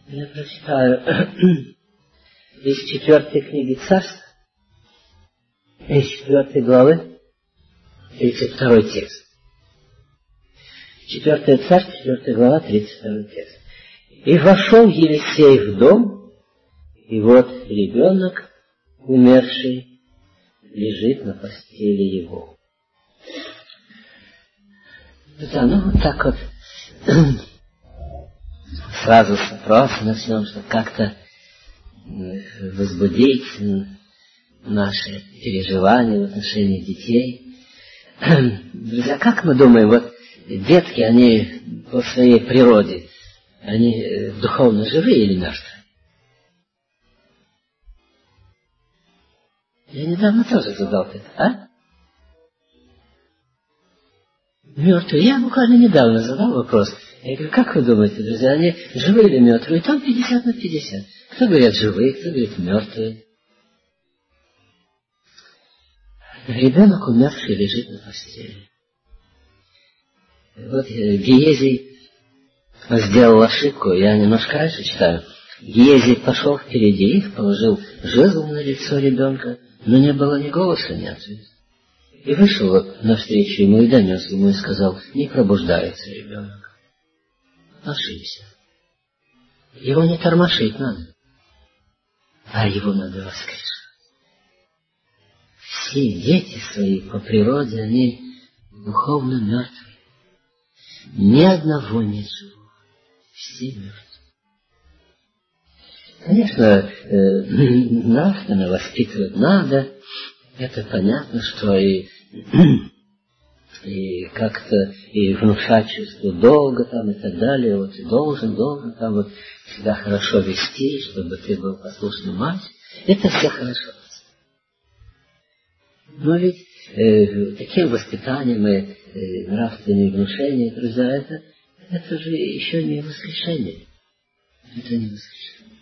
Я прочитаю из 4 книги Царств, из 4 главы, 32 текст. 4 Царств, 4 глава, 32 текст. «И вошел Елисей в дом, и вот ребенок, умерший, лежит на постели его». Да, ну вот так вот сразу с вопроса начнем, чтобы как-то возбудить наши переживания в отношении детей. Друзья, как мы думаем, вот детки, они по своей природе, они духовно живые или мертвые? Я недавно тоже задал это, а? Мертвые. Я буквально недавно задал вопрос. Я говорю, как вы думаете, друзья, они живые или мертвые? И там 50 на 50. Кто говорит живые, кто говорит мертвые. Ребенок умерший лежит на постели. Вот Гиезий сделал ошибку, я немножко раньше читаю. Гиезий пошел впереди их, положил жезл на лицо ребенка, но не было ни голоса, ни ответа. И вышел вот навстречу ему и донес ему и сказал, не пробуждается ребенок. Ошибся. Его не тормошить надо, а его надо воскрешать. Все дети свои по природе, они духовно мертвые. Ни одного нет живого. Все мертвые. Конечно, нравственно воспитывать надо. Это понятно, что и как-то и внушать чувство долга там и так далее. Вот и должен там вот себя хорошо вести, чтобы ты был послушным мать. Это все хорошо. Но ведь таким воспитанием и нравственным внушением, друзья, это же еще не воскрешение. Это не воскрешение.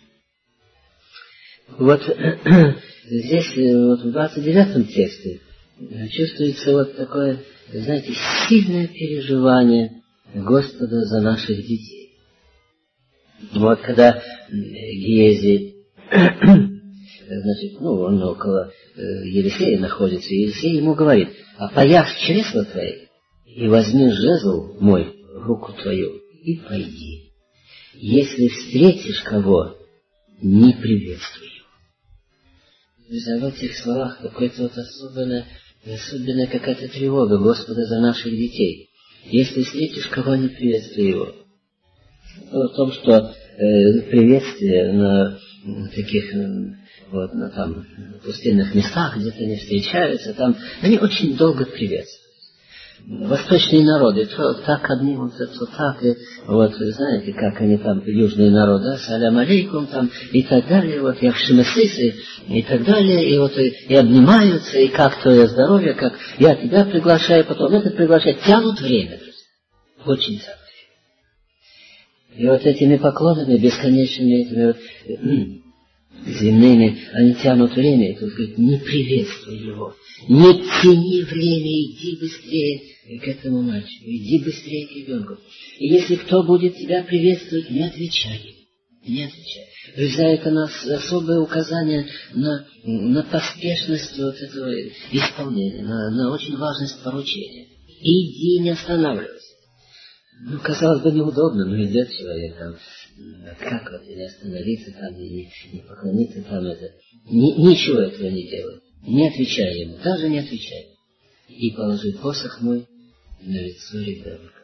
Вот здесь, вот в 29 тексте, чувствуется вот такое, знаете, сильное переживание Господа за наших детей. Вот когда Гиезий, значит, он около Елисея находится, и Елисей ему говорит, опояшь чресла твои, и возьми жезл мой в руку твою, и пойди. Если встретишь кого, не приветствуй его. Друзья, в этих словах какая-то вот особенная какая-то тревога Господа за наших детей. Если встретишь кого, не приветствуй его. В том, что приветствие на таких вот на там пустынных местах, где-то они встречаются, там они очень долго приветствуют. Восточные народы, то так обнимутся, то так, и вот, знаете, как они там, южные народы, да, салям алейкум, там, и так далее, вот, я в шимасисе, и так далее, и вот, и обнимаются, и как твое здоровье, как я тебя приглашаю, потом это приглашает, тянут время, очень тянут время. И вот этими поклонами, бесконечными этими вот, земными, они тянут время, и тут говорит, не приветствуй его, не тяни время, иди быстрее к этому мальчику, иди быстрее к ребенку. И если кто будет тебя приветствовать, не отвечай ему, не отвечай. Друзья, это у нас особое указание на поспешность вот этого исполнения, на очень важность поручения. Иди, не останавливайся. Казалось бы, неудобно, но идет человек там, как вот, не остановиться там, не поклониться там, это. Ничего этого не делает. Не отвечай ему, даже не отвечай. И положи посох мой на лицо ребенка.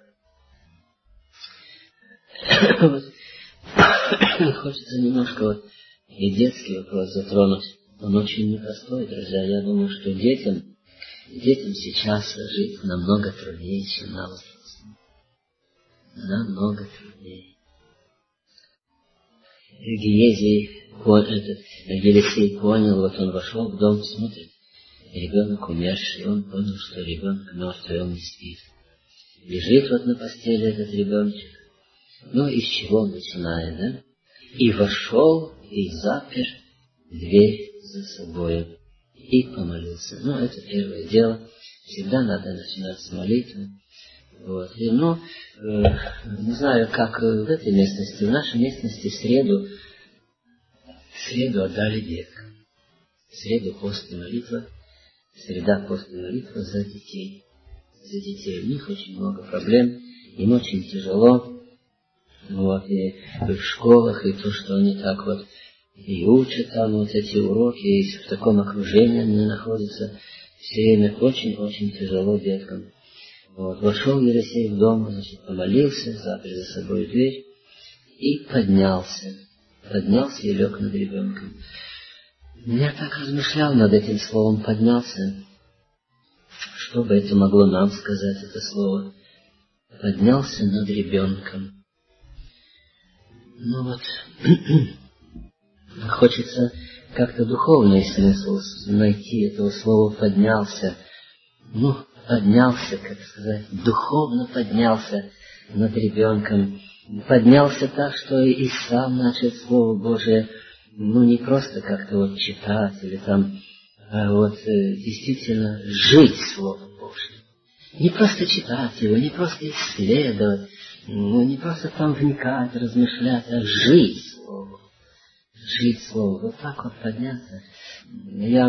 Хочется немножко вот и детский вопрос затронуть. Он очень непростой, друзья. Я думаю, что детям сейчас жить намного труднее, чем нам. Намного труднее. Елисей понял, вот он вошел в дом, смотрит, ребенок умерший, он понял, что ребенок мертвый, он не спит. Лежит вот на постели этот ребеночек. Из чего он начинает, да? И вошел, и запер дверь за собой, и помолился. Это первое дело. Всегда надо начинать с молитвы. Вот. И, не знаю, как в этой местности, в нашей местности в среду отдали деткам. В среду постная молитва, среда постная молитва за детей. За детей. У них очень много проблем, им очень тяжело. Вот, и в школах, и то, что они так вот и учат там вот эти уроки, и в таком окружении они находятся, все время очень-очень тяжело деткам. Вот, вошел Елисей в дом, значит, помолился, запер за собой дверь и поднялся. Поднялся и лег над ребенком. Я так размышлял над этим словом «поднялся». Что бы это могло нам сказать, это слово? Поднялся над ребенком. Хочется как-то духовный смысл найти этого слова «поднялся». Поднялся, как сказать, духовно поднялся над ребенком. Поднялся так, что и сам начал Слово Божие, не просто как-то вот читать или там, а вот действительно жить Словом Божьим. Не просто читать его, не просто исследовать, не просто там вникать, размышлять, а жить Словом. Жить Словом. Вот так вот подняться. Я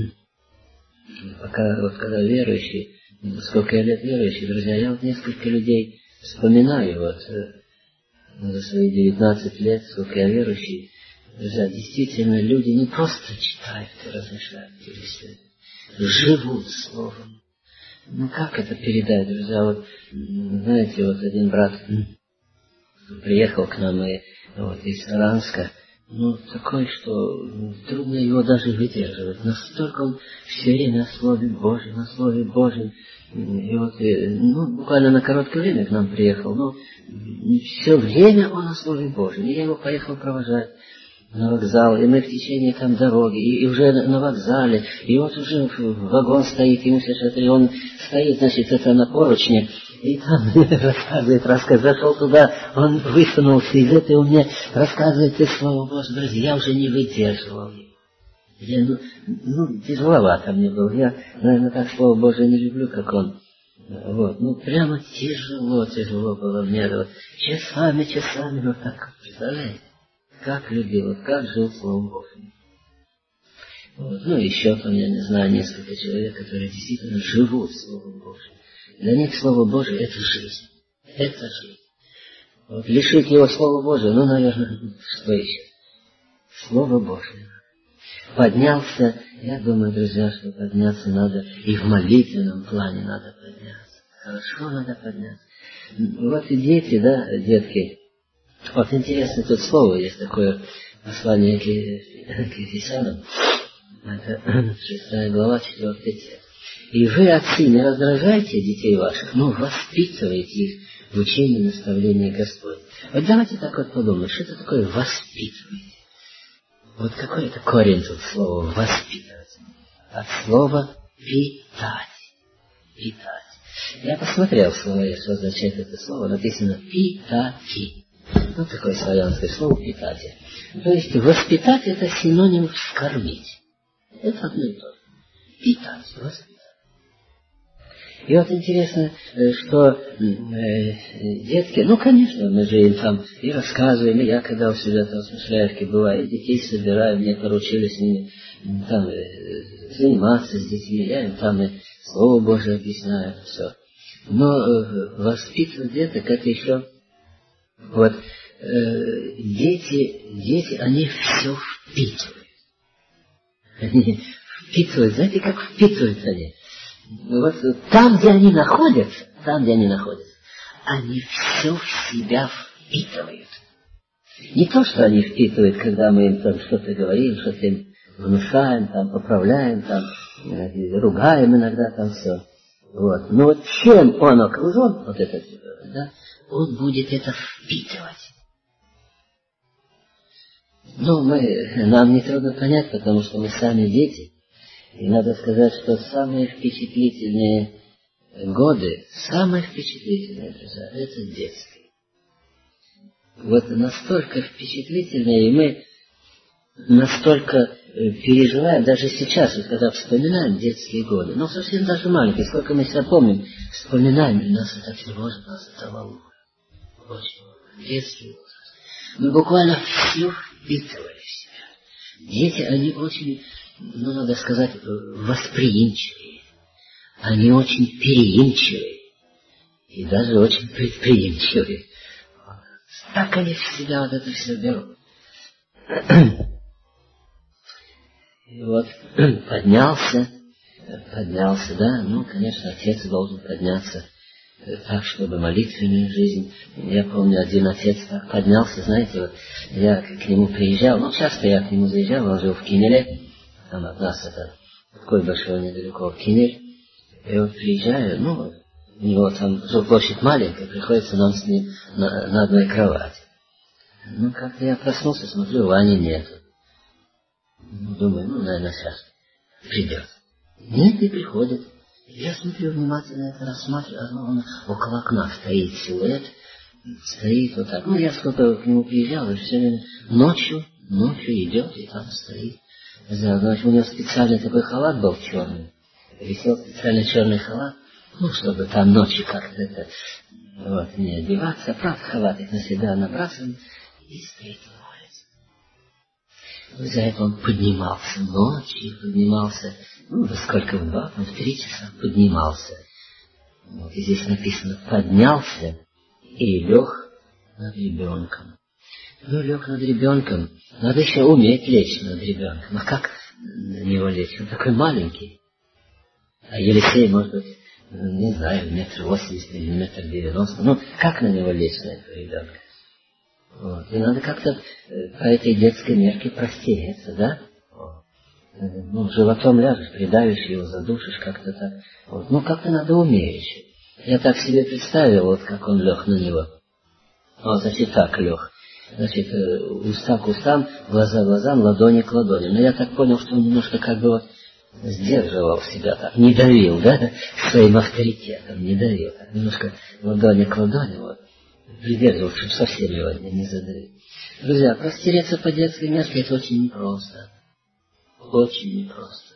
когда верующий, сколько я лет верующий, друзья, я несколько людей вспоминаю, за свои 19 лет, сколько я верующий, друзья, действительно, люди не просто читают и размышляют, живут Словом. Как это передать, друзья? Знаете, один брат приехал к нам из Саранска, такой, что трудно его даже выдерживать. Настолько он все время о Слове Божьем, о Слове Божьем. И буквально на короткое время к нам приехал, но все время он о Слове Божьем. И я его поехал провожать на вокзал, и мы в течение там дороги, и уже на вокзале, и уже вагон стоит, ему сейчас, и он стоит, значит, на поручне, и там рассказывает, зашел туда, он высунулся из этой, он мне рассказывает Слово Божье, друзья, я уже не выдерживал. Тяжеловато мне было, я, наверное, так Слово Божие не люблю, как он. Прямо тяжело было мне, часами, так, представляете? Как любил, как жил Словом Божьим. Еще там, я не знаю, несколько человек, которые действительно живут Словом Божьим. Для них Слово Божие — это жизнь. Это жизнь. Лишить его Слова Божия, наверное, что еще? Слово Божие. Поднялся, я думаю, друзья, что подняться надо, и в молитвенном плане надо подняться. Хорошо надо подняться. И дети, детки. Интересно, тут слово есть такое, послание к Ефесянам, это 6 глава, 4 текст. И вы, отцы, не раздражайте детей ваших, но воспитывайте их в учении и наставлении Господь. Давайте так подумаем, что это такое воспитывать? Какой это корень тут слова воспитывать? От слова питать. Питать. Я посмотрел в словаре, что означает это слово, написано питати. Такое славянское слово питать. То есть воспитать — это синоним вскормить. Это одно и то же. Питать, воспитать. И интересно, что детки, конечно, мы же им там и рассказываем, и я когда у себя там в Смышляевке бываю, детей собираю, мне поручили с ними там заниматься с детьми, я им там и Слово Божие объясняю, все. Но воспитывать деток — это еще дети, они все впитывают. Они впитывают, знаете, как впитывают они? Там, где они находятся, они все в себя впитывают. Не то, что они впитывают, когда мы им там что-то говорим, что-то им внушаем, там, поправляем, там, ругаем иногда, там все. Но чем он окружен, этот, он будет это впитывать. Нам не трудно понять, потому что мы сами дети. И надо сказать, что самые впечатлительные годы, самые впечатлительные, друзья, это детские. Настолько впечатлительные, и мы настолько переживаем, даже сейчас, вот когда вспоминаем детские годы, ну совсем даже маленькие, сколько мы себя помним, вспоминаем, и нас это тревожит, нас это волнует. Очень детский возраст. Мы буквально все впитывали в себя. Дети, они очень, ну надо сказать, восприимчивые. Они очень переимчивые. И даже очень предприимчивые. Так они в себя вот это все берут. И вот поднялся, да, ну, конечно, отец должен подняться так, чтобы молитвенную жизнь. Я помню, один отец так поднялся, знаете, вот я к нему приезжал, ну, часто я к нему заезжал, он жил в Кинеле, там от нас это такой большой недалеко Кинель, и вот приезжаю, ну, у него там жилплощадь маленькая, приходится нам с ним на одной кровати. Ну, как-то я проснулся, смотрю, Вани нету. Думаю, ну, наверное, сейчас придет. Нет, не приходит. Я смотрю внимательно, это рассматриваю, а он около окна стоит силуэт, стоит вот так. Ну, я сколько к нему приезжал, и все время ночью идет и там стоит. Значит, у него специальный такой халат был черный. Висел специальный черный халат, ну, чтобы там ночью как-то это, вот, не одеваться. Правда, халатик на себя набрасываем и стоит. За это он поднимался ночью, ну, во сколько, в 2, в 3 часа поднимался. Вот, и здесь написано, поднялся и лег над ребенком. Ну, лег над ребенком, надо еще уметь лечь над ребенком. А как на него лечь? Он такой маленький. А Елисей, может быть, не знаю, 1,80 м или 1,90 м. Ну, как на него лечь, на этого ребенка? Вот. И надо как-то по этой детской мерке простереться, да? Вот. Ну, животом ляжешь, придавишь его, задушишь как-то так. Вот. Ну, как-то надо умеючи. Я так себе представил, вот как он лег на него. Вот, значит, так лег. Значит, уста к устам, глаза к глазам, ладони к ладоням. Но я так понял, что он немножко как бы вот сдерживал себя так, не давил, да, своим авторитетом, не давил. Так, немножко ладони к ладони, вот. Придерживал, чтобы совсем его не задавить. Друзья, простереться по детской мерке это очень непросто. Очень непросто.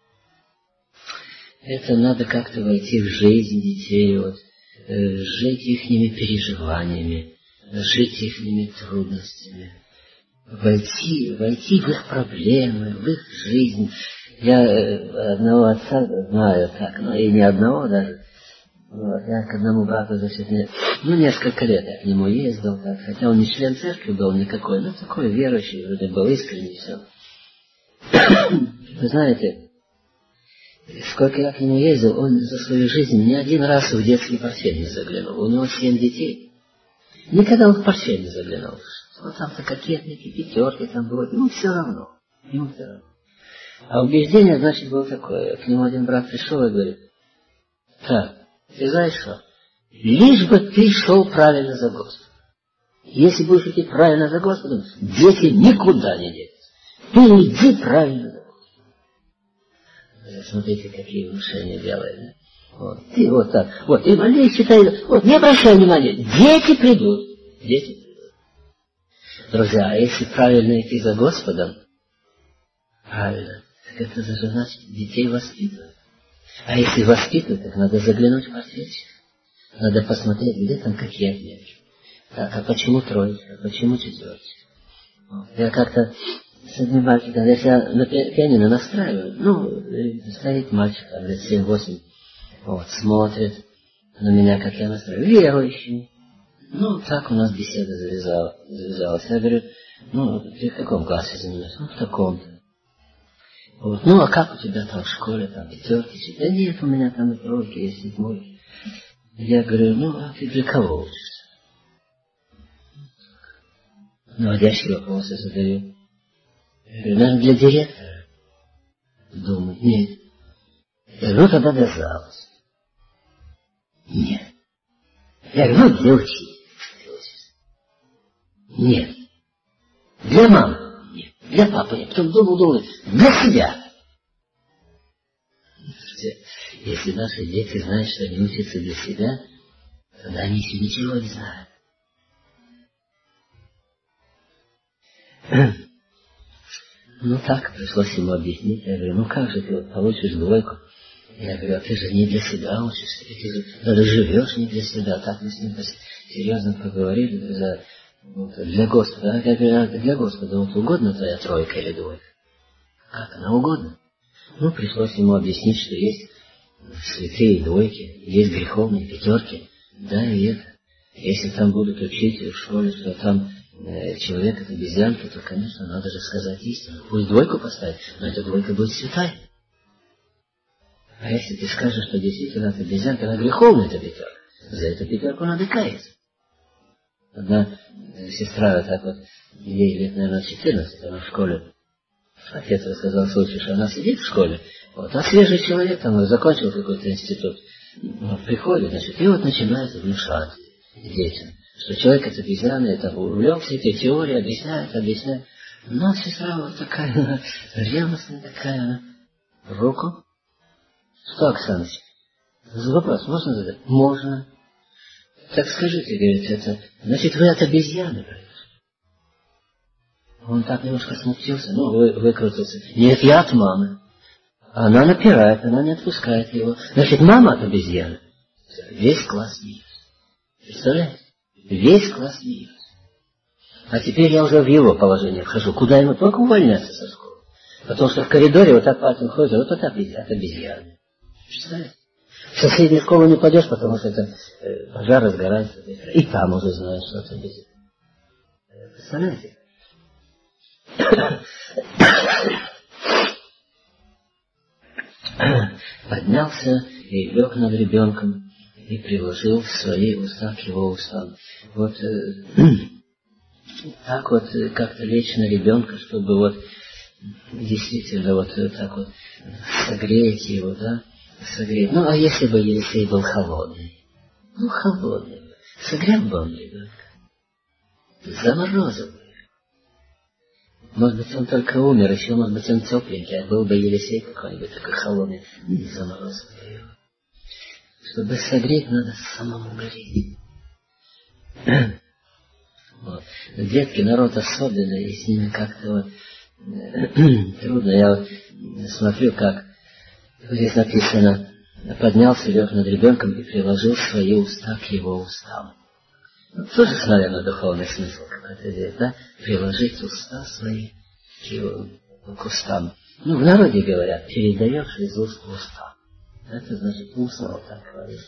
Это надо как-то войти в жизнь детей, вот, жить ихними переживаниями, жить ихними трудностями, войти в их проблемы, в их жизнь. Я одного отца знаю так, но и не одного даже. Вот, я к одному брату, значит, несколько лет я к нему ездил, так, хотя он не член церкви был никакой, но такой верующий, вроде был искренний, все. Вы знаете, сколько я к нему ездил, он за свою жизнь ни один раз в детский портфель не заглянул. У него 7 детей. Никогда он в портфель не заглянул. Вот там-то кокетники, пятерки там было, ему все равно. Ему все равно. А убеждение, значит, было такое. К нему один брат пришел и говорит, так, ты знаешь что? Лишь бы ты шел правильно за Господом. Если будешь идти правильно за Господом, дети никуда не денутся. Ты иди правильно за Господом. Смотрите, какие внушения делает. Да? Вот. Ты вот так. Вот, и молись, читай. Вот, не обращай внимания. Дети придут. Дети придут. Друзья, а если правильно идти за Господом, правильно, так это же значит детей воспитывать. А если воспитывать, так надо заглянуть в портфельчик. Надо посмотреть, где там какие отметки. Так, а почему троечка, а почему четверочка? Вот. Я как-то с одним мальчиком, я себя на пианино настраиваю, ну, стоит мальчик, там, лет 7-8, вот, смотрит на меня, как я настраиваю, верующий. Ну, так у нас беседа завязалась. Я говорю, ну, ты в каком классе занимаешься? Ну, в таком-то. Вот. Ну, а как у тебя там в школе, там, пятерки? Да нет, у меня там и тройки, есть и двойки. Я говорю, ну, а ты для кого учишься? Наводящие вопросы задаю. Я говорю, наверное, для директора. Думаю, нет. Я говорю, ну, тогда до зала. Нет. Я говорю, ну, для учителя. Нет. Для мамы. Нет. Для папы. Я потом думал, для себя. Если наши дети знают, что они учатся для себя, тогда они еще ничего не знают. так, пришлось ему объяснить. Я говорю, ну как же ты вот получишь двойку? Я говорю, а ты же не для себя учишься, ты же даже живешь не для себя. Так мы с ним серьезно поговорили для Господа. Я говорю, а для Господа вот угодно твоя тройка или двойка? Как она угодно? Ну, пришлось ему объяснить, что есть святые двойки, есть греховные пятерки. Да, и это. Если там будут учить в школе, что там человек это обезьянка, то, конечно, надо же сказать истину. Пусть двойку поставить, но эта двойка будет святая. А если ты скажешь, что действительно это обезьянка, она греховная, эта пятерка, за эту пятерку надо каяться. Одна сестра вот так вот, ей лет, наверное, 14, она в школе. Отец рассказал случай, что она сидит в школе, вот, а свежий человек там закончил какой-то институт, вот, приходит, значит, и вот начинает внушать детям, что человек это обезьяна, это увлекся этой теорией, объясняет. Но сестра вот такая, она ревностная такая, она руку. Что, Оксаныч? Вопрос можно задать? Можно. Так скажите, говорит, это, значит, вы от обезьяны, говорит. Он так немножко смутился, ну, выкрутился. Нет, я от мамы. Она напирает, она не отпускает его. Значит, мама от обезьяны. Весь класс смеется. Представляете? Весь класс смеется. А теперь я уже в его положение вхожу. Куда ему только увольняться со школы. Потому что в коридоре вот так пальцем ходит, вот это от обезьяны. Представляете? В соседнюю школу не пойдешь, потому что это пожар разгорается. И там уже знаешь, что это обезьяны. Представляете? Поднялся и лег над ребенком и приложил свои уста к его устам. Вот так вот как-то лечь на ребенка, чтобы вот действительно вот так вот согреть его, да, согреть. Ну, а если бы Елисей был холодный? Ну, холодный. Согрел бы он ребенка. Заморозил бы. Может быть, он только умер, еще, может быть, он тепленький, а был бы Елисей какой-нибудь такой холодный, не заморозил бы его. Чтобы согреть, надо самому гореть. Вот. Детки, народ особенный, и с ними как-то вот трудно. Я вот смотрю, как здесь написано, поднялся, лег над ребенком и приложил свои уста к его устам. Тоже, наверное, духовный смысл какой-то здесь, да? Приложить уста свои к устам. Ну, в народе говорят, передаешь из уст в уста. Это значит устно вот так говорить.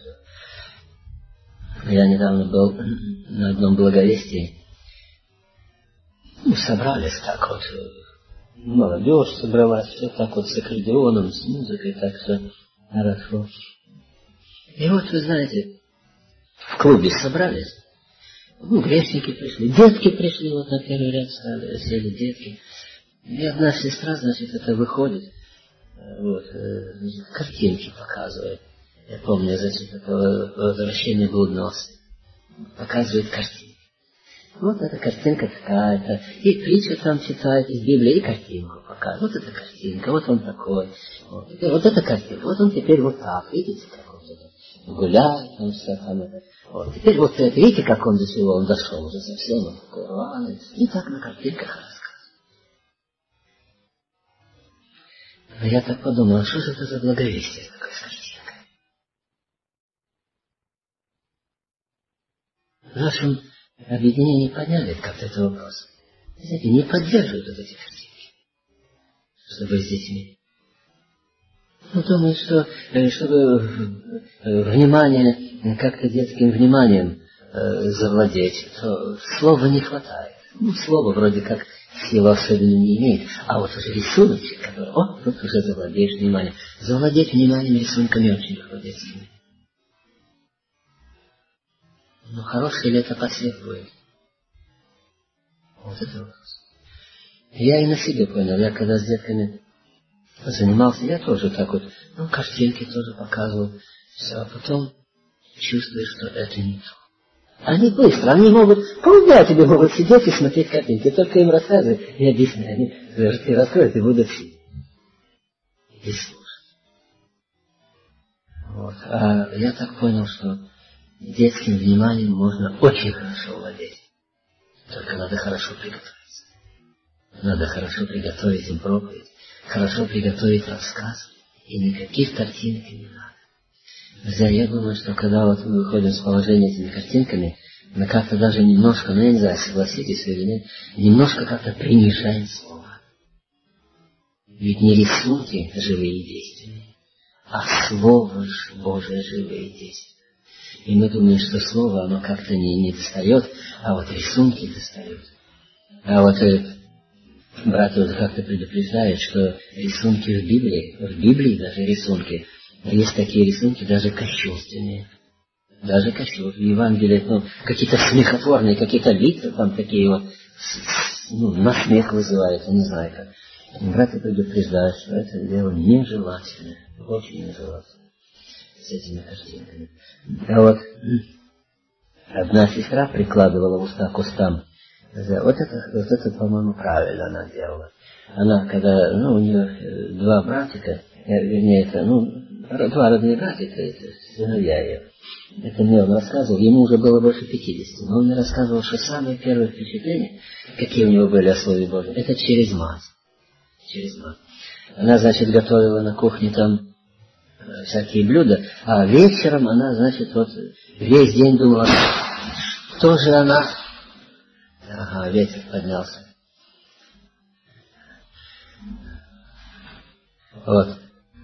Я недавно был на одном благовестии. Ну, собрались так вот. Молодежь собралась, все так вот с аккордеоном, с музыкой, так все хорошо. И вот, вы знаете, в клубе собрались. Ну, грешники пришли, детки пришли, вот на первый ряд стали, сели детки. И одна сестра, значит, это выходит, вот, картинки показывает. Я помню, значит, это возвращение блудности. Показывает картинки. Вот эта картинка такая-то. И притчу там читает из Библии, и картинку показывает. Вот эта картинка, вот он такой. Вот эта картинка, вот он теперь вот так. Видите, как он гуляет, он все там это. Вот. Теперь вот это, видите, как он до чего он дошел уже совсем, он такой рваный. И так на картинках рассказывает. Но я так подумал, а что же это за благовестие такое с картинкой? В нашем объединении подняли как-то этот вопрос. Знаете, не поддерживают вот эти картинки, чтобы с детьми. Ну, думаю, что чтобы внимание, как-то детским вниманием завладеть, то слова не хватает. Ну, слово вроде как силу особенно не имеет. А вот уже рисуночек, который, тут уже завладеешь вниманием. Завладеть вниманием рисунками очень легко детскими. Но хороший ли это посев будет? Вот это вопрос. Я и на себе понял. Я когда с детками занимался, я тоже так вот, картинки тоже показывал. Все, а потом чувствуешь, что это не то. Они быстро, они могут, полдня тебе могут сидеть и смотреть картинки. Только им рассказывай и объясняй. Они рты раскроют и будут сидеть. И слушать. Вот. А я так понял, что детским вниманием можно очень хорошо владеть. Только надо хорошо приготовиться. Надо хорошо приготовить им проповедь, хорошо приготовить рассказ, и никаких картинок не надо. Друзья, я думаю, что когда вот мы выходим с положения этими картинками, мы как-то даже немножко, я не знаю, согласитесь или нет, немножко как-то принижаем слово. Ведь не рисунки живые и действенные, а Слово Божие живое и действенное. И мы думаем, что Слово, оно как-то не достает, а вот рисунки достают. А вот братья вот как-то предупреждают, что рисунки в Библии даже рисунки, есть такие рисунки даже кощунственные. Даже кощунственные. В Евангелии, какие-то смехотворные, какие-то лица там такие вот, на смех вызывают, я не знаю как. Братья предупреждают, что это дело нежелательное, очень нежелательное, с этими картинками. А вот одна сестра прикладывала в уста к устам. Вот это, по-моему, правильно она делала. Она, когда, у нее два братика, вернее, два родные братика, это сыновья ее. Это мне он рассказывал, ему уже было больше 50, но он мне рассказывал, что самые первые впечатления, какие у него были о Слове Божьем, это через мать. Через мать. Она, значит, готовила на кухне там всякие блюда, а вечером она, значит, вот весь день думала, что же она... Ага, ветер поднялся. Вот.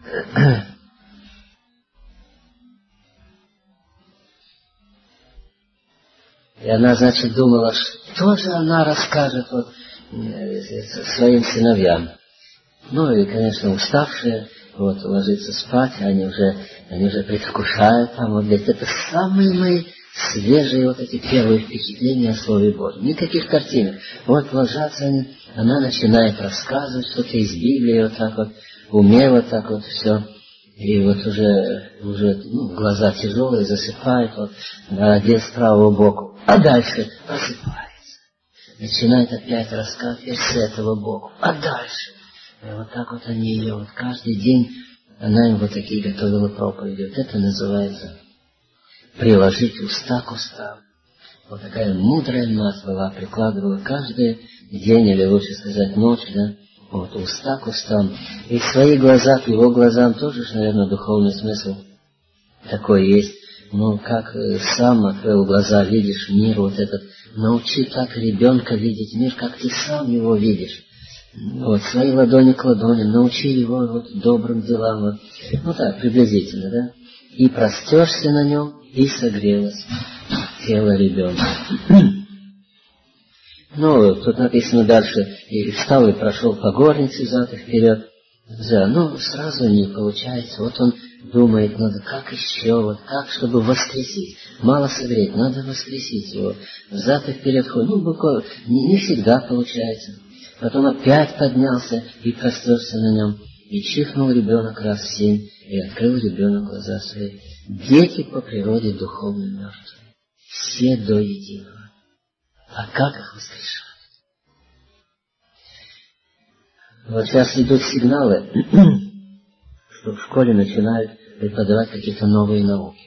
И она, значит, думала, что же она расскажет вот своим сыновьям. И, конечно, уставшие, вот, ложиться спать, они уже предвкушают там, вот, говорят, это самые мои свежие вот эти первые впечатления о Слове Божьем. Никаких картинок. Вот ложатся они, она начинает рассказывать что-то из Библии, вот так вот, в уме вот так вот все. И вот уже глаза тяжелые, засыпает, вот, одет с правого боку. А дальше просыпается. Начинает опять рассказывать с этого боку. А дальше. И вот так вот они ее, вот каждый день она им вот такие готовила проповеди. Вот это называется приложить уста к устам. Вот такая мудрая мать была, прикладывала каждый день, или лучше сказать ночь, да, вот уста к устам. И в свои глаза, к его глазам тоже, наверное, духовный смысл такой есть. Как сам открыл глаза, видишь мир вот этот, научи так ребенка видеть мир, как ты сам его видишь. Вот, свои ладони к ладоням, научи его вот добрым делам, вот. Так, приблизительно, да. И простерся на нем, и согрелось тело ребенка. Тут написано дальше, и встал и прошел по горнице взад и вперед. Сразу не получается. Вот он думает, надо как еще, вот как, чтобы воскресить. Мало согреть, надо воскресить его. Взад и вперед ходит. Буквально не всегда получается. Потом опять поднялся и простерся на нем. И чихнул ребенок раз 7, и открыл ребенок глаза свои. Дети по природе духовно мертвые. Все до единого. А как их воскрешать? Вот сейчас идут сигналы, что в школе начинают преподавать какие-то новые науки.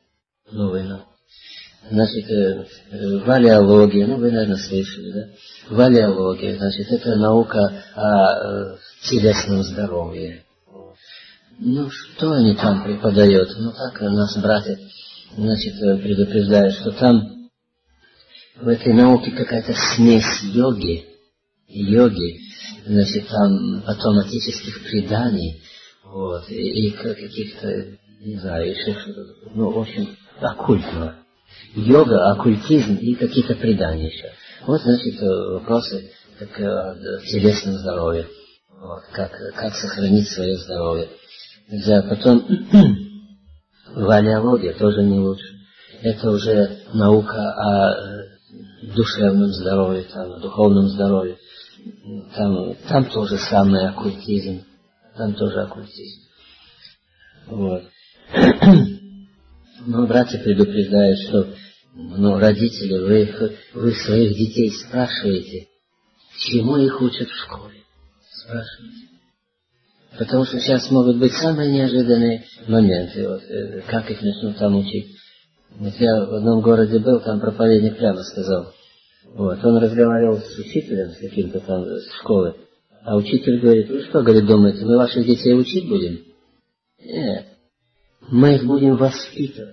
Значит, валеология, вы, наверное, слышали, да? Валеология, значит, это наука о телесном здоровье. Что они там преподают? Так нас братья, значит, предупреждают, что там в этой науке какая-то смесь йоги, значит, там автоматических преданий, вот, и каких-то, не знаю, еще что-то, в общем, оккультного. Йога, оккультизм и какие-то предания еще. Вот, значит, вопросы о телесном здоровье. Вот, как сохранить свое здоровье. Да, потом валеология тоже не лучше. Это уже наука о душевном здоровье, о духовном здоровье. Там тоже самый оккультизм. Вот. Братья предупреждают, что родители, вы своих детей спрашиваете, чему их учат в школе. Спрашивайте. Потому что сейчас могут быть самые неожиданные моменты, вот, как их начнут там учить. Вот я в одном городе был, там проповедник прямо сказал, Вот, он разговаривал с учителем, с каким-то там, с школы, а учитель говорит: вы что, говорит, думаете, мы ваших детей учить будем? Нет, мы их будем воспитывать.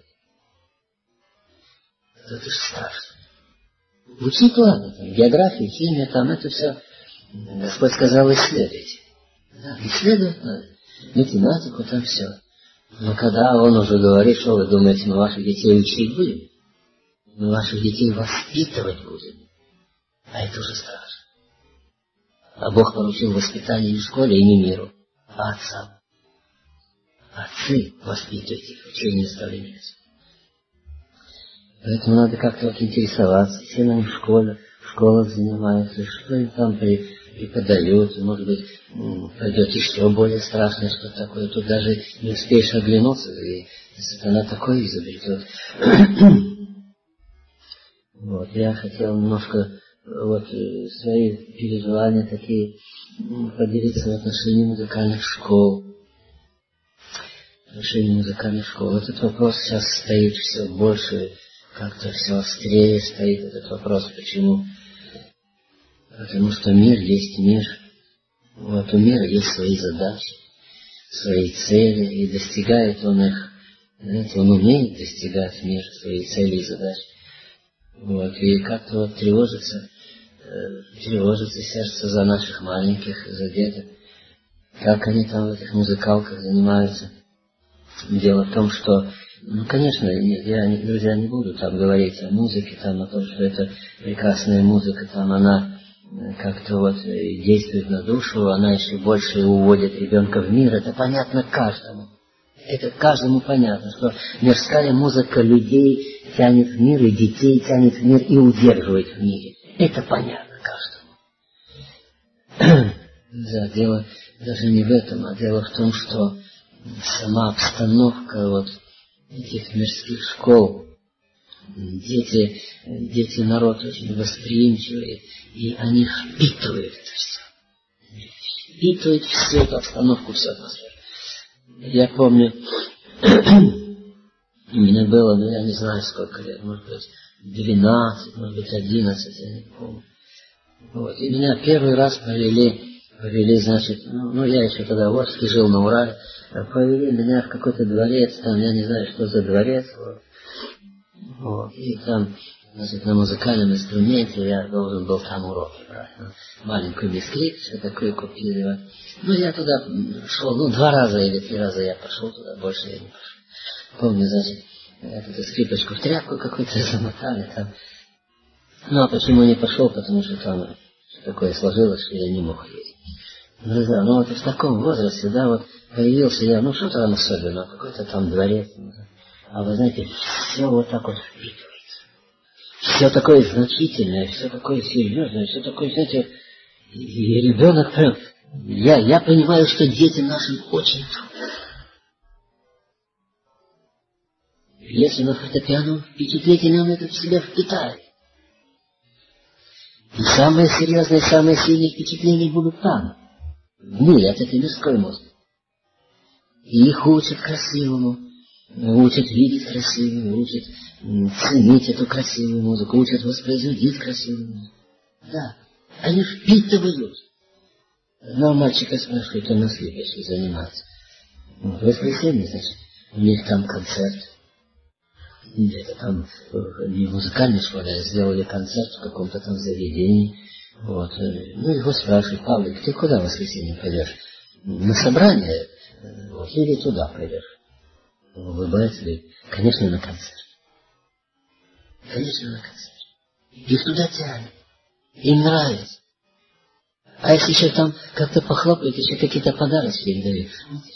Это же страшно. Учить, ладно, там, география, химия, там, это все, Господь сказал, исследуйте. Да, исследовать надо, математику, там все. Но когда Он уже говорит, что вы думаете, мы ваших детей учить будем? Мы ваших детей воспитывать будем. А это уже страшно. А Бог поручил воспитание не школе и не миру, а отцам. Отцы воспитывают их, учение и наставление. Поэтому надо как-то вот интересоваться. Все они в школах занимаются, что им там преподают. Может быть, пойдет еще более страшное что-то такое. Тут даже не успеешь оглянуться, и сатана такое изобретет. Вот, я хотел немножко вот свои переживания такие поделиться в отношении музыкальных школ. Этот вопрос сейчас стоит все больше, как-то все острее стоит этот вопрос. Почему? Потому что мир есть мир. Вот у мира есть свои задачи, свои цели, и достигает он их. Знаете, он умеет достигать мир, свои цели и задачи. Вот, и как-то вот тревожится сердце за наших маленьких, за деток. Как они там в этих музыкалках занимаются. Дело в том, что, конечно, друзья, не буду там говорить о музыке, там, о том, что это прекрасная музыка, там она как-то вот действует на душу, она еще больше уводит ребенка в мир. Это понятно каждому. Это каждому понятно, что мирская музыка людей тянет в мир, и детей тянет в мир, и удерживает в мире. Это понятно каждому. Да, дело даже не в этом, а дело в том, что сама обстановка вот этих мирских школ, дети народ очень восприимчивый, и они впитывают это все. Впитывают всю эту обстановку, всю атмосферу. Я помню, у меня было, я не знаю сколько лет, может быть 12, может быть 11, я не помню. Вот. И меня первый раз повели, значит, я еще тогда в Орске жил, на Урале, повели меня в какой-то дворец, там, я не знаю, что за дворец, вот. И там, значит, на музыкальном инструменте я должен был там уроки брать. Маленькую бисквит, такую купили. Вот. Я туда шел, 2 раза или 3 раза я пошел туда, больше я не пошел. Помню, значит, эту скрипочку в тряпку какую-то замотали там. А почему не пошел? Потому что там такое сложилось, что я не мог ездить. Друзья, вот в таком возрасте, да, вот появился я, что там особенно, какой-то там дворец. А вы знаете, все вот так вот впитывается. Все такое значительное, все такое серьезное, все такое, знаете, и ребенок прям... Я понимаю, что детям нашим очень трудно. Если на фортепиано впечатлительно, он это в себя впитает. И самые серьезные, самые сильные впечатления будут там, в мире, от этой мирской музыки. И их учат красивому, учат видеть красивую, учат ценить эту красивую музыку, учат воспроизводить красивую музыку. Да, они впитывают. Но мальчика спрашивают, он на скрипочке занимается. В воскресенье, значит, у них там концерт. Где-то там, не в музыкальной школе, а сделали концерт в каком-то там заведении. Вот. Его спрашивают: Павлик, ты куда в воскресенье пойдешь? На собрание? Вот, или туда пойдешь? Улыбается, говорит: конечно, на концерт. Конечно, на концерт. Их туда тянет. Им нравится. А если еще там как-то похлопают, еще какие-то подарочки им дают.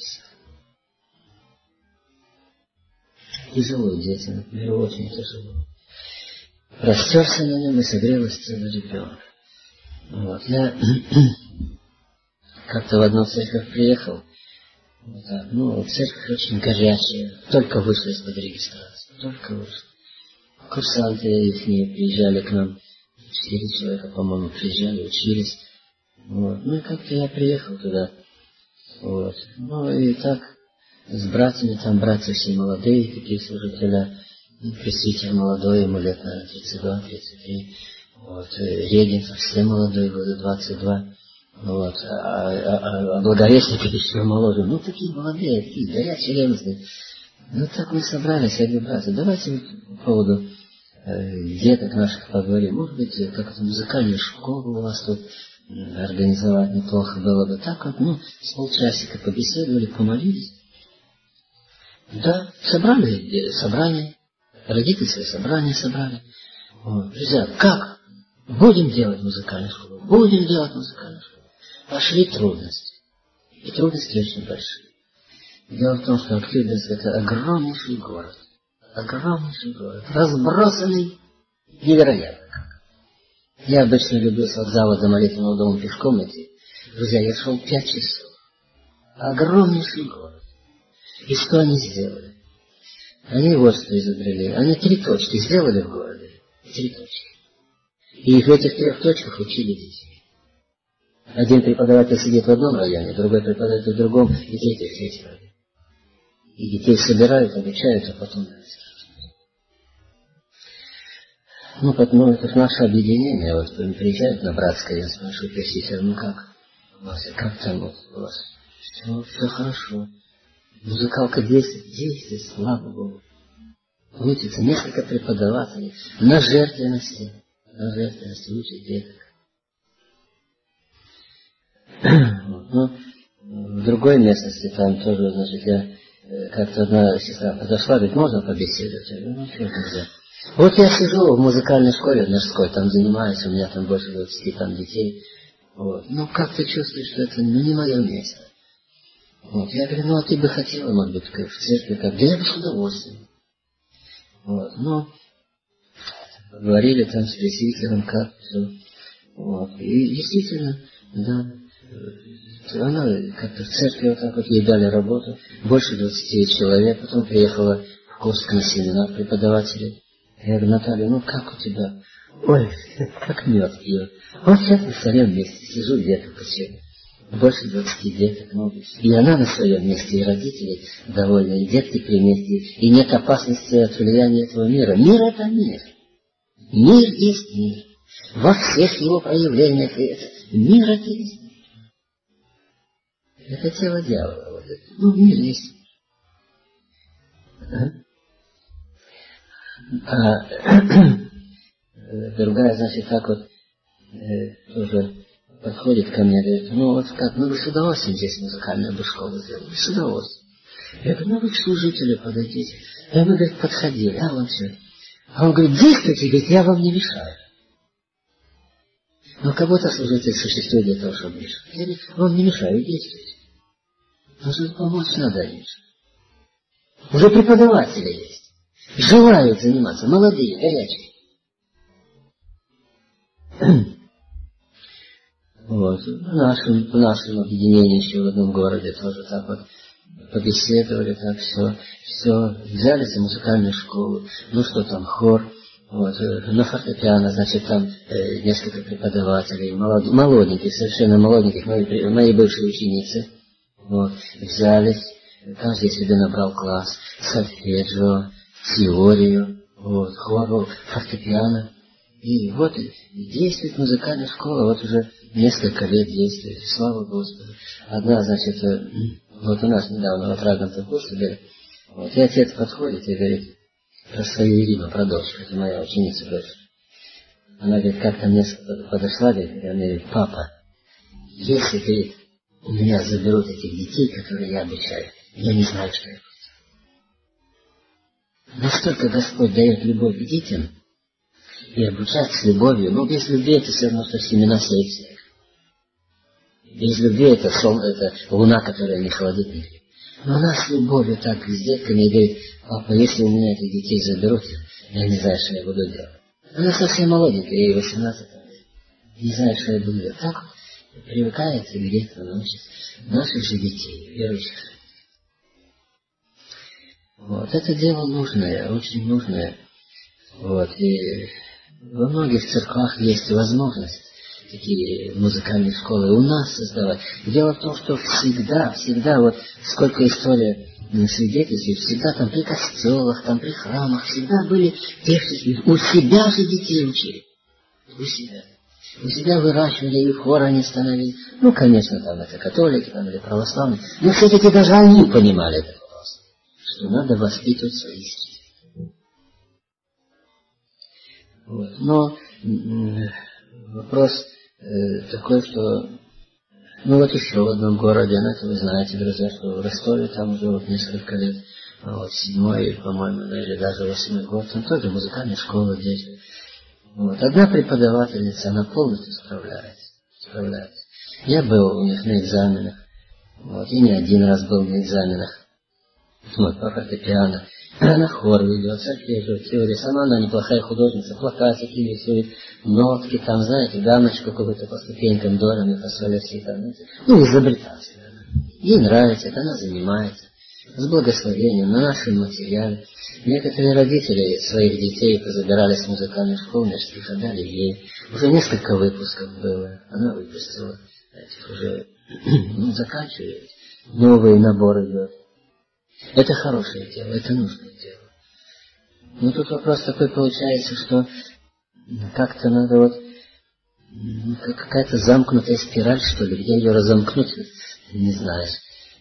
Тяжело детям, очень тяжело. Растерся на нем и согрелась целый ребенок. Вот. Я как-то в одну церковь приехал. Вот так. Церковь очень горячая. Только вышла из-под регистрации. Только вышла. Курсанты их приезжали к нам. 4 человека, по-моему, приезжали, учились. Вот. И как-то я приехал туда. Вот. И так с братьями, там братья все молодые, такие служители. Пресвитер молодой, ему лет, наверное, 32-33. Вот, Регин совсем молодой, года 22. Вот, а Благовестник еще моложе. Ну, такие молодые, такие горячие, ревностные. Ну, так мы собрались, я говорю, братья, давайте по поводу деток наших поговорим. Может быть, как-то музыкальную школу у вас тут организовать неплохо было бы. Так вот, ну, с полчасика побеседовали, помолились. Да, собрали собрание, родительское собрание собрали. Вот, друзья, как? Будем делать музыкальную школу, будем делать музыкальную школу. Пошли трудности. И трудности очень большие. Дело в том, что Актюбинск — это огромнейший город. Огромнейший город. Разбросанный невероятно. Я обычно люблю с вокзала до молитвенного дома пешком идти. Друзья, я шел 5 часов. Огромнейший город. И что они сделали? Они вот что изобрели. Они 3 точки сделали в городе. 3 точки. И их в этих 3 точках учили детей. Один преподаватель сидит в одном районе, другой преподаватель в другом, и третий в третьем районе. И детей собирают, обучают, а потом... Ну, это же наше объединение. Вот приезжают на Братское, я спрашиваю, простите, ну как? У вас, как там вот у вас? Все хорошо. Музыкалка действует, слава Богу. Учится несколько преподавателей на жертвенности учат деток. Ну, в другой местности там тоже, значит, я как-то одна сестра подошла, говорит, можно побеседовать? Я говорю, ну, что нельзя. Вот я сижу в музыкальной школе, в мирской, там занимаюсь, у меня там больше 20 там детей. Вот. Ну, как ты чувствуешь, что это не мое место? Вот. Я говорю, ну, а ты бы хотела, может быть, в церкви, как? Да я бы с удовольствием. Вот. Ну, говорили там с пресвитером, как все. Вот. И действительно, да, она как-то в церкви вот так вот ей дали работу, больше 20 человек, потом приехала в Курск на семинар преподавателей. Я говорю, Наталья, ну как у тебя? Ой, как мед пьет. Вот сейчас на своем месте сижу, деток учу. Больше 20 деток, ну, и она на своем месте, и родители довольны, и детки при месте, и нет опасности от влияния этого мира. Мир — это мир. Мир есть мир. Во всех его проявлениях. Мир — это есть мир. Это тело дьявола. Вот это. Ну, мир есть. Другая, значит, так вот тоже подходит ко мне, говорит, ну вот как, мы бы с удовольствием здесь музыкальную бы школу сделали, с удовольствием. Я говорю, ну вы к служителю подойдите. И мы, говорит, подходили, а вон все. А он говорит, действуйте, говорит, я вам не мешаю. Но кого-то служитель существует для того, чтобы мешать. Я говорю, вам не мешаю, действуйте. Нужно помочь надо им. Уже преподаватели есть. Желают заниматься, молодые, горячие. Вот. В нашем объединении еще в одном городе тоже так вот побеседовали, так все, взяли за музыкальную школу, ну что там, хор, вот, на фортепиано, значит, там несколько преподавателей, молоденьких, совершенно молоденьких, мои бывшие ученицы, вот, взялись, каждый себе набрал класс, сольфеджио, теорию, вот, хор, фортепиано. И вот действует музыкальная школа, вот уже несколько лет действует, слава Господу. Одна, значит, вот у нас недавно в отрадном курсе были, вот, и отец подходит и говорит, про свою Ирину, про дочь, это моя ученица дочь. Она, говорит, как-то мне подошла, говорит, и она говорит, папа, если, говорит, у меня заберут этих детей, которые я обучаю, я не знаю, что это. Настолько Господь дает любовь к детям, и обучать с любовью. Ну, без любви это все равно, что семена сеять снег. Без любви это луна, которая не холодит нигде. Но она с любовью так с детками и говорит, папа, если у меня этих детей заберут, я не знаю, что я буду делать. Она совсем молоденькая, ей 18 лет. Не знаю, что я буду делать. Так вот привыкается к детям, научит наших же детей, верующих. Вот, это дело нужное, очень нужное. Вот, и во многих церквах есть возможность такие музыкальные школы у нас создавать. Дело в том, что всегда, вот сколько история свидетельствует, всегда там при костелах, там при храмах, всегда были техники, у себя же детей учили. у себя. У себя выращивали, и в хор они становились. Ну, конечно, там это католики, там или православные. Но все-таки даже они понимали этот вопрос, что надо воспитывать своих детей. Вот. Но вопрос такой, что ну вот еще в одном городе, ну это вы знаете, друзья, что в Ростове там уже вот несколько лет, вот 7-й, по-моему, или даже 8-й год, там тоже музыкальная школа дети. Вот. Одна преподавательница, она полностью справляется. Я был у них на экзаменах, вот, и не один раз был на экзаменах, вот, по фортепиано. Она хор ведет, сольфеджио, теорию. Сама она неплохая художница, плакатики рисует, нотки там, знаете, гаммочку какую-то по ступенькам, долями, по солярси там, знаете. Ну, изобретатель она. Ей нравится это, она занимается. С благословением, на нашем материале. Некоторые родители своих детей позабирали с музыкальной школы, их отдали ей. Уже несколько выпусков было. Она выпустила. Этих уже заканчивает. Новый набор идет. Это хорошее дело, это нужное дело. Но тут вопрос такой получается, что как-то надо вот какая-то замкнутая спираль, что ли, где ее разомкнуть, не знаешь.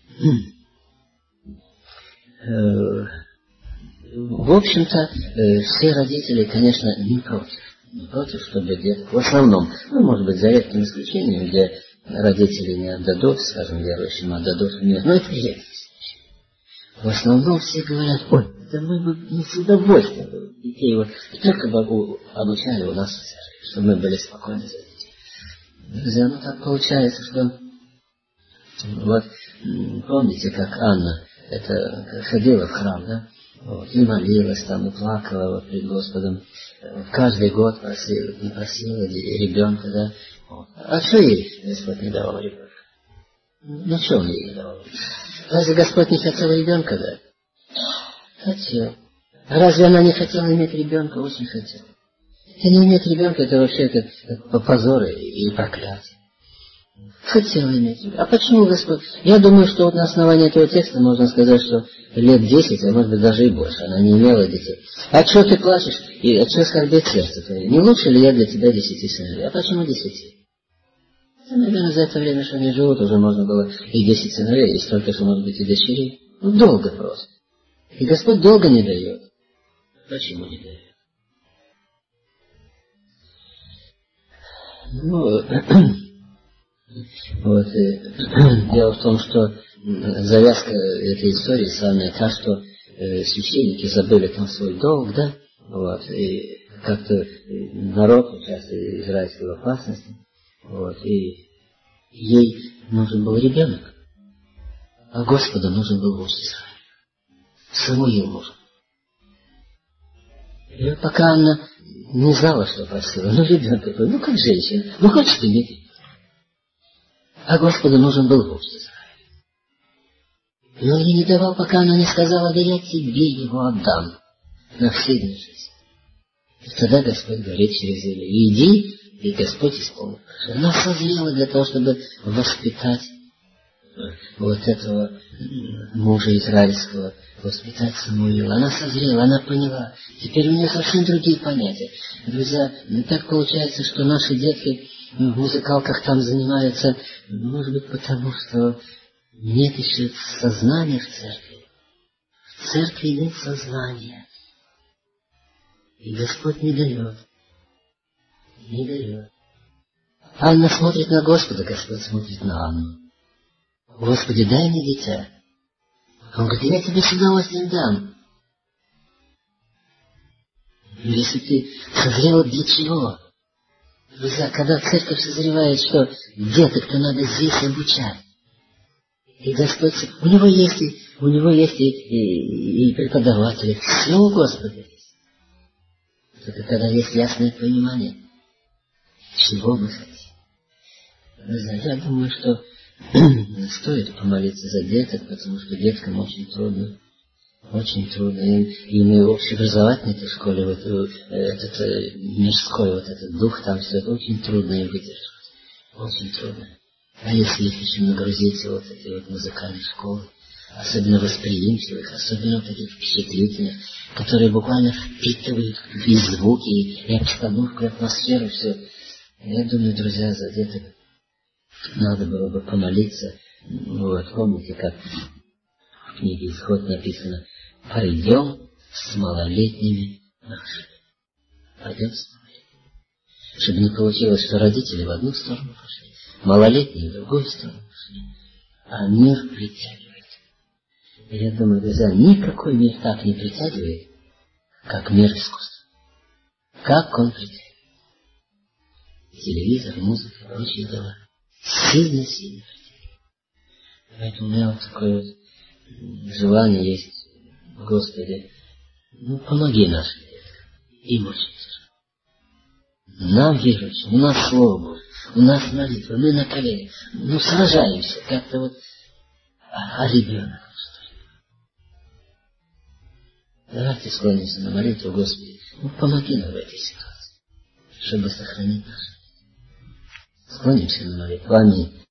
В общем-то, все родители, конечно, не против, чтобы деток, в основном, ну, может быть, за редким исключением, где родители не отдадут, скажем, верующим отдадут в мир, но это редкость. В основном все говорят, ой, да мы бы с удовольствием детей вот только бы обучали у нас в церкви, чтобы мы были спокойны за детей. Друзья, ну так получается, что вот помните, как Анна это ходила в храм, да, вот, и молилась там, и плакала вот, перед Господом, каждый год просила ребенка, да, вот. А что ей Господь не давал ребенка? Ну что он ей не давал? Разве Господь не хотел ребенка дать? Хотел. А разве она не хотела иметь ребенка? Очень хотела. И не иметь ребенка, это вообще как позор и проклятие. Хотела иметь ребенка. А почему Господь? Я думаю, что вот на основании этого текста можно сказать, что лет 10, а может быть даже и больше, она не имела детей. А что ты плачешь? И что скорбит сердце твое? Не лучше ли я для тебя 10 сыновей? А почему 10? Наверное, за это время, что они живут, уже можно было и 10 сыновей, и столько, что может быть и дочерей. Ну, долго просто. И Господь долго не дает. Почему не дает? Ну, вот, дело в том, что завязка этой истории самая та, что священники забыли там свой долг, да, вот, и как-то народ участвует израильской в опасности. Вот, и ей нужен был ребенок, а Господу нужен был вождь Израиля. Самуил нужен. И пока она не знала, что просила, ну ребенка, ну как женщина, ну хочет иметь ребенка. А Господу нужен был вождь Израиля. И он ей не давал, пока она не сказала, да я тебе его отдам на все дни жизни. И тогда Господь говорит через Илью, иди, и Господь исполнил. Она созрела для того, чтобы воспитать вот этого мужа израильского, воспитать Самуила. Она созрела, она поняла. Теперь у нее совсем другие понятия. Друзья, так получается, что наши детки в музыкалках там занимаются, может быть, потому что нет еще сознания в церкви. В церкви нет сознания. И Господь не дает. Не дает. Анна смотрит на Господа, Господь смотрит на Анну. Господи, дай мне дитя. Он говорит, я тебе с удовольствием дам. Если ты созрел для чего? Друзья, когда церковь созревает, что деток-то надо здесь обучать. И Господь, у него есть и преподаватели. Все у Господа есть. Только когда есть ясное понимание, чего мы хотим. Друзья, я думаю, что стоит помолиться за деток, потому что деткам очень трудно. Очень трудно. И мы в общеобразовательной этой школе, вот, этот мирской вот этот дух там, все это очень трудно им выдержать. Очень трудно. А если их еще нагрузить вот этой вот музыкальной школой, особенно восприимчивых, особенно таких впечатлительных, которые буквально впитывают и звуки, и обстановку, и атмосферу, все. Я думаю, друзья, за это надо было бы помолиться. Вот, помните, как в книге «Исход» написано: «Пойдем с малолетними нашими». Пойдем с малолетними. Чтобы не получилось, что родители в одну сторону пошли, малолетние в другую сторону пошли, а мир притягивает. И я думаю, друзья, никакой мир так не притягивает, как мир искусства. Как он притягивает. Телевизор, музыка, прочие дела. Сильно-сильно притягивает. Поэтому у меня вот такое вот желание есть. Господи, помоги нашим деткам. Им очень тяжело. Нам верующим, у нас Слово Божие, у нас молитва, мы на коленях. Сражаемся как-то вот. А ребенок, что ли? Давайте склонимся на молитву, Господи. Помоги нам в этой ситуации, чтобы сохранить нас. Склонимся на молитву. Аминь.